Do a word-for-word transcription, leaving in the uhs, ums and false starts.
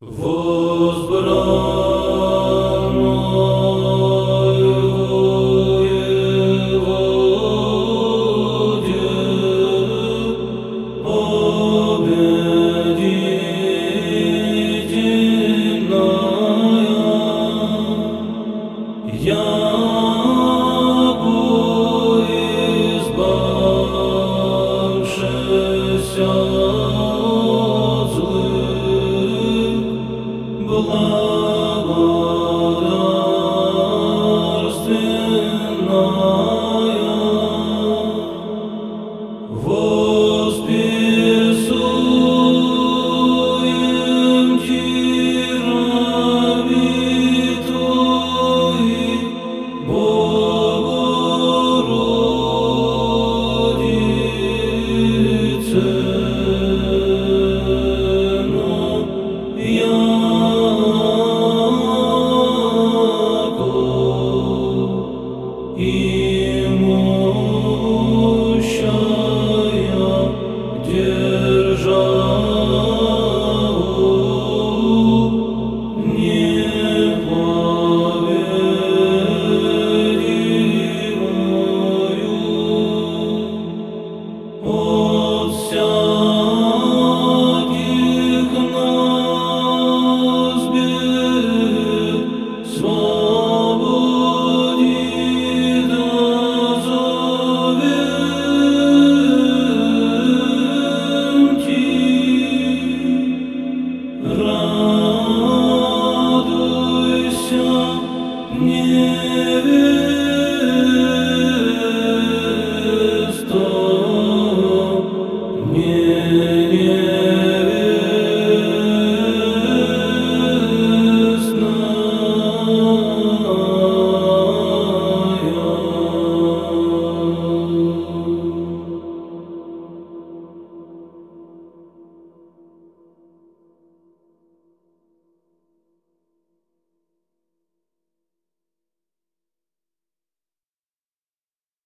Возбраняй Воеводе победительная, яко избавшися от злых, благодарственная, восписуем Ти раби Твои, Богородице, но яко имущая державу неповедимую, от всяких нас бед свободи дозовем Ти.